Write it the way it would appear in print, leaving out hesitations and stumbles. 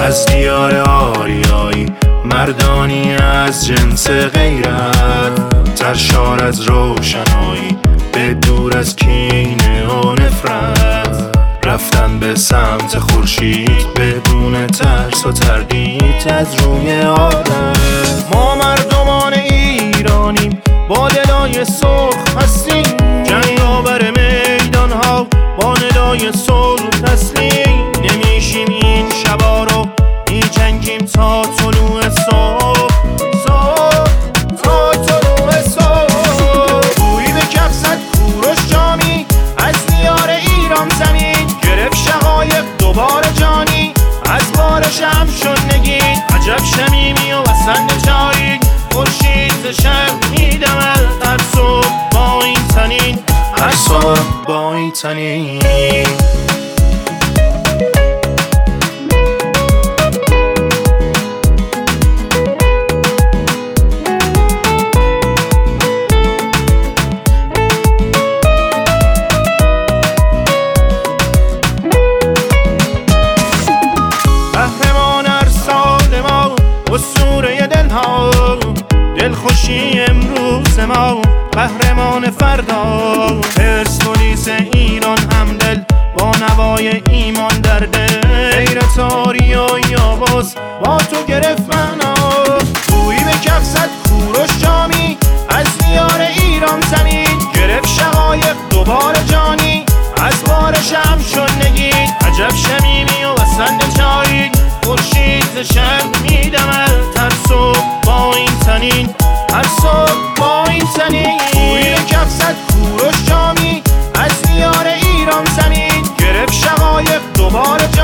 از دیار آریایی، مردانی از جنس غیرت، سرشار از روشنایی، به دور از کینه و نفرت. رفتن به سمت خورشید بدون ترس و تردید از روی آدم. ما مردمان ایرانیم، با دلای سرخ هستیم، جنگاور میدان ها با ندای صلح تسلیم. نمیشیم این شبا رو میجنگیم تا طلوع صبح، تا طلوع صبح. توی به کف زد کوروش جامی، از دیار ایران زمین گرفت شقایق دوباره جانی، از بارش هم شد نگین. عجب شمیمی و وسن جایی، خورشید ز شرق میدمد هر صبح با این تنین، هر صبح با این تنین. قهرمان ارسال ما، اسطوره دلها، دلخوشی امروز ما، قهرمان فردا. پرسپولیس ایران همدل با نوای ایمان در دل، غیرت آریایی آواز با تو گرفت معنا. توی به کف زد کوروش جامی، از دیار ایران زمین گرفت شقایق دوباره جانی، از بارش هم شد نگین. عجب شمیمی و وسن جایی، خورشید ز شرق میدمد هر صبح با این تنین، هر صبح با این تنین. توی کف زد کوروش جامی، از دیار ایران زمین گرفت شقایق دوباره